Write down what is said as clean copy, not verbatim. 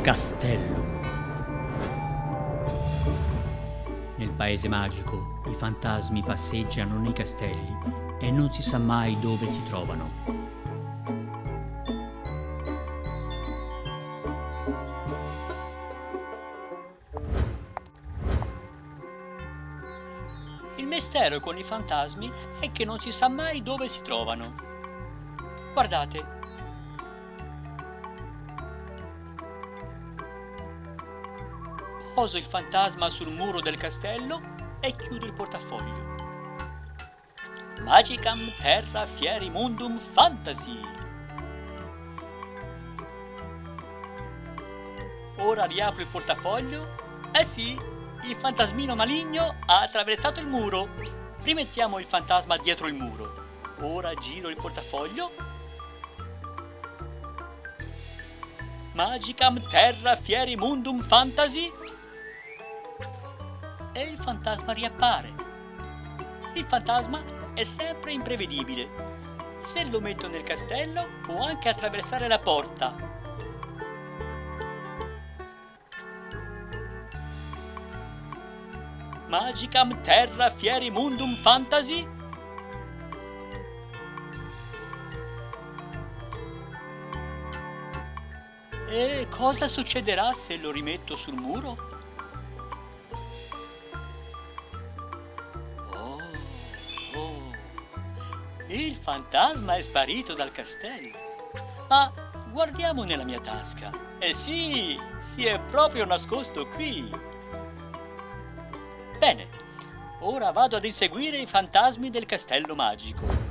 Castello. Nel paese magico i fantasmi passeggiano nei castelli e non si sa mai dove si trovano. Il mistero con i fantasmi è che non si sa mai dove si trovano. Guardate. Poso il fantasma sul muro del castello e chiudo il portafoglio. Magicam terra fieri mundum fantasy. Ora riapro il portafoglio. Eh sì, il fantasmino maligno ha attraversato il muro. Rimettiamo il fantasma dietro il muro. Ora giro il portafoglio. Magicam terra fieri mundum fantasy. E il fantasma riappare. Il fantasma è sempre imprevedibile. Se lo metto nel castello, può anche attraversare la porta. Magicam terra fieri mundum fantasy. E cosa succederà se lo rimetto sul muro? Il fantasma è sparito dal castello. Ma guardiamo nella mia tasca. Eh sì, si è proprio nascosto qui. Bene, ora vado ad inseguire i fantasmi del castello magico.